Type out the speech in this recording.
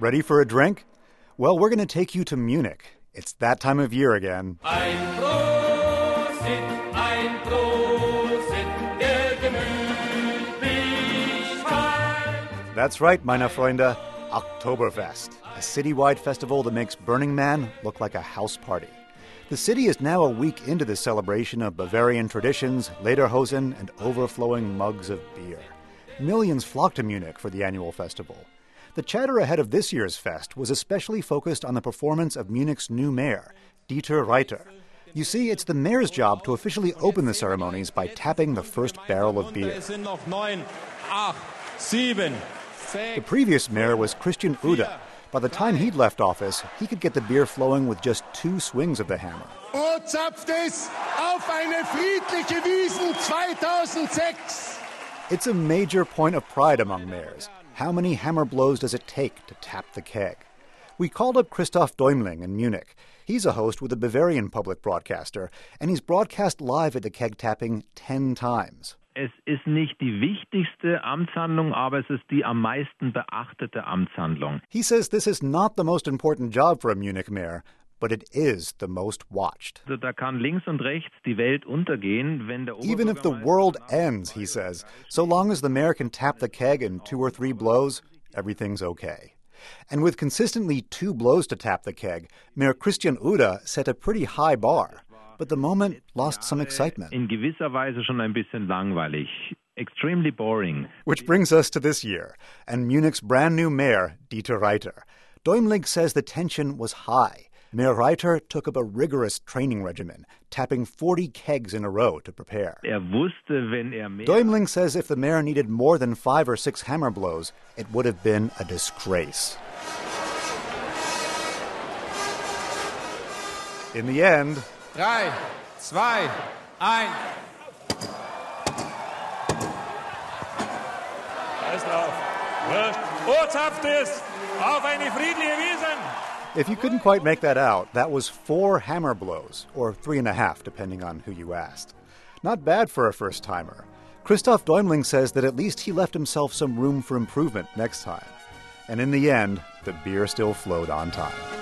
Ready for a drink? Well, we're going to take you to Munich. It's that time of year again. Ein Prosit, der Gemütlichkeit. That's right, meine Freunde. Oktoberfest, a citywide festival that makes Burning Man look like a house party. The city is now a week into the celebration of Bavarian traditions, lederhosen, and overflowing mugs of beer. Millions flock to Munich for the annual festival. The chatter ahead of this year's fest was especially focused on the performance of Munich's new mayor, Dieter Reiter. You see, it's the mayor's job to officially open the ceremonies by tapping the first barrel of beer. The previous mayor was Christian Ude. By the time he'd left office, he could get the beer flowing with just 2 swings of the hammer. Zapft es auf eine friedliche Wiesn 2006. It's a major point of pride among mayors. How many hammer blows does it take to tap the keg? We called up Christoph Däumling in Munich. He's a host with a Bavarian public broadcaster, and he's broadcast live at the keg tapping 10 times. Es ist nicht die wichtigste Amtshandlung, aber es ist die am meisten beachtete Amtshandlung. He says this is not the most important job for a Munich mayor, but it is the most watched. Da kann links und rechts die Welt untergehen, wenn der Even if the world ends, he says, so long as the mayor can tap the keg in 2 or 3 blows, everything's okay. And with consistently 2 blows to tap the keg, Mayor Christian Ude set a pretty high bar. But the moment lost some excitement. In gewisser Weise schon ein bisschen langweilig. Extremely boring. Which brings us to this year, and Munich's brand new mayor, Dieter Reiter. Däumling says the tension was high. Mayor Reiter took up a rigorous training regimen, tapping 40 kegs in a row to prepare. Wusste, wenn mehr... Däumling says if the mayor needed more than 5 or 6 hammer blows, it would have been a disgrace. In the end... 3, 2, 1. Alles drauf. Wurscht. Zapft es auf eine friedliche Wiesn. If you couldn't quite make that out, that was 4 hammer blows, or 3.5, depending on who you asked. Not bad for a first-timer. Christoph Däumling says that at least he left himself some room for improvement next time. And in the end, the beer still flowed on time.